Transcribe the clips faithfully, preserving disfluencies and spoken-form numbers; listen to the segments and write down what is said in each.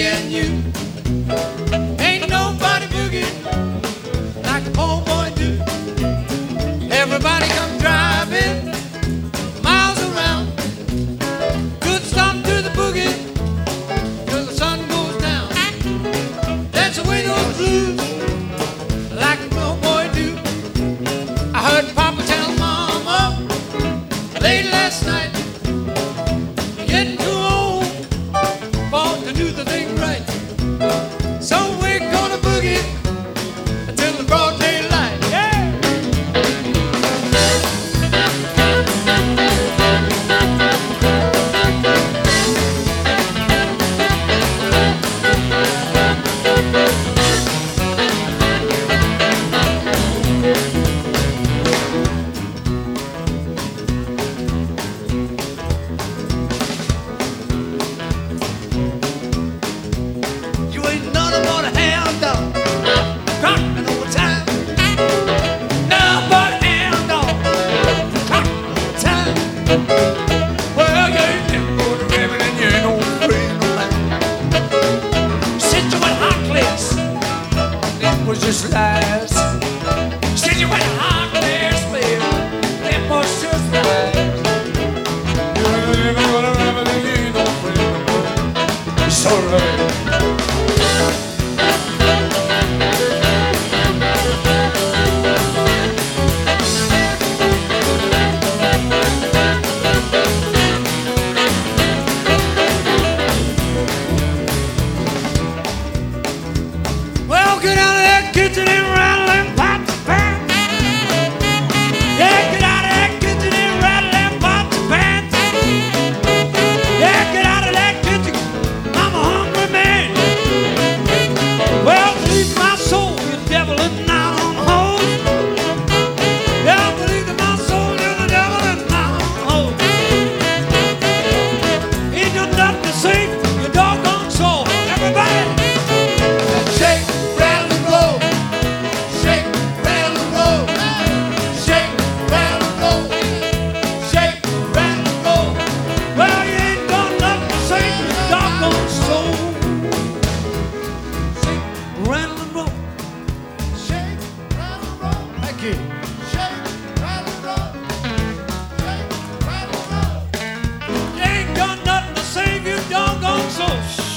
me and you. Ain't nobody boogie like the poor boy do. Everybody come driving miles around. Good stop to the boogie till the sun goes down. Dance away those blues like the poor boy do. I heard Papa tell Mama late last night, you're getting too old for to do the thing right. So we're gonna boogie until the broad daylight. Yeah! You ain't nothing but a hound dog, cocking all the time. Nothing but a hound dog, cocking all the time. Well, you ain't never go to heaven and you ain't no friend of mine. Said you went hot cliffs, it was just lies. Said you went hot cliffs, baby, it was just lies. You ain't never go to heaven and you ain't no friend of mine. It's alright. Well, get out of that kitchen and rattle them pots and pans. Yeah, get out of that kitchen and rattle them pots and pans. Yeah, get out of that kitchen, I'm a hungry man. Well, believe my soul, you're the devil and not on the hose. Yeah, I believe in my soul, you're the devil and not on the hose. Ain't got nothing to say, you doggone soul. Everybody, shake, rattle and roll. Shake, rattle and roll. Shake, rattle and roll. Shake, rattle and roll. Well, you ain't got nothing to say, you doggone soul. Shake, rattle and roll. Shake, rattle and roll. Thank you. Shake, rattle and roll. Shake, rattle and roll. You ain't got nothing to save you doggone soul.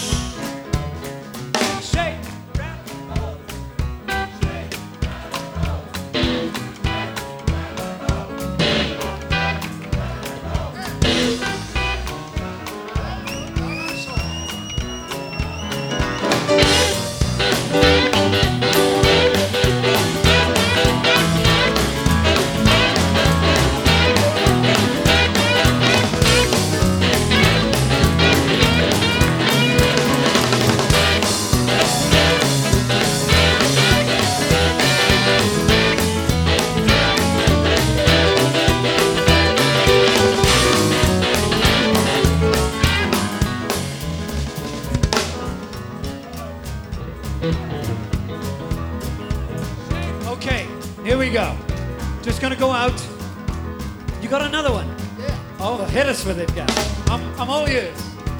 Shake, rattle and roll. Shake, Okay, here we go. Just gonna go out. You got another one? Yeah. Oh, hit us with it, guys. I'm, I'm all yours.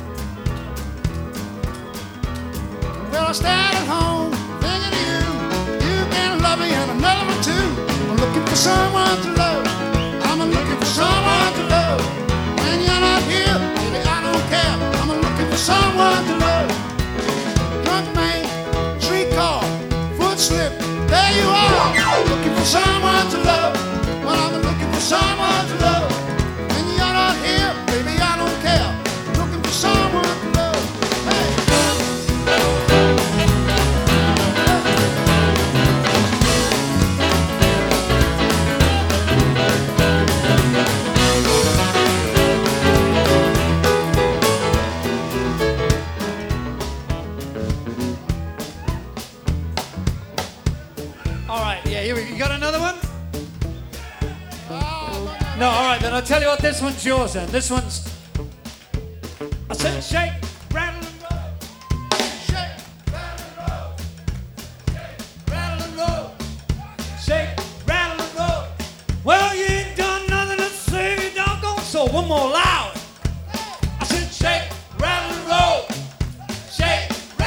Well, I stayed at home thinking of you. You've been loving and another one too. I'm looking for someone to love. I'm looking for someone to love. When you're not here, baby, I don't care. I'm looking for someone to love. Drunk man, streetcar, foot slip. There you are, looking for someone to love. Well, I'm looking for someone to love. When you're not here, baby, I don't care. Looking for someone to love. Hey. All right, yeah, here we go. You got another one? No, all right, then I'll tell you what, this one's yours then. This one's... I said shake, rattle and roll. Shake, rattle and roll. Shake, rattle and roll. Shake, rattle and roll. Well, you ain't done nothing to save you, doggone soul. One more loud. I said shake, rattle and roll. Shake, rattle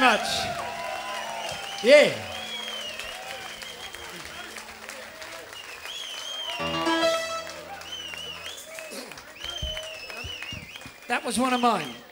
much. Yeah. That was one of mine.